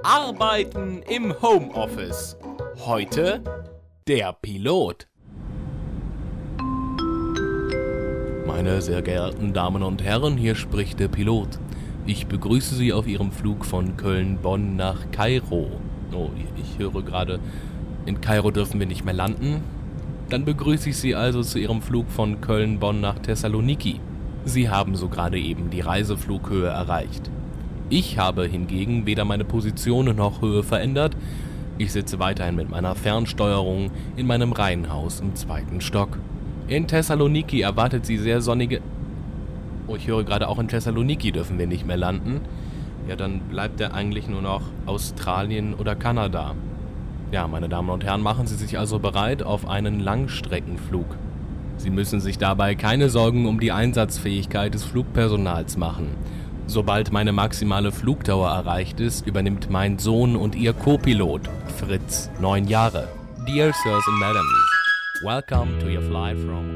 Arbeiten im Homeoffice. Heute der Pilot. Meine sehr geehrten Damen und Herren, hier spricht der Pilot. Ich begrüße Sie auf Ihrem Flug von Köln-Bonn nach Kairo. Oh, ich höre gerade, in Kairo dürfen wir nicht mehr landen. Dann begrüße ich Sie also zu Ihrem Flug von Köln-Bonn nach Thessaloniki. Sie haben so gerade eben die Reiseflughöhe erreicht. Ich habe hingegen weder meine Position noch Höhe verändert. Ich sitze weiterhin mit meiner Fernsteuerung in meinem Reihenhaus im 2. Stock. In Thessaloniki erwartet Sie sehr sonnige... Oh, ich höre gerade, auch in Thessaloniki dürfen wir nicht mehr landen. Ja, dann bleibt ja eigentlich nur noch Australien oder Kanada. Ja, meine Damen und Herren, machen Sie sich also bereit auf einen Langstreckenflug. Sie müssen sich dabei keine Sorgen um die Einsatzfähigkeit des Flugpersonals machen. Sobald meine maximale Flugdauer erreicht ist, übernimmt mein Sohn und Ihr Co-Pilot, Fritz, 9 Jahre. Dear Sirs and Madams, welcome to your flight from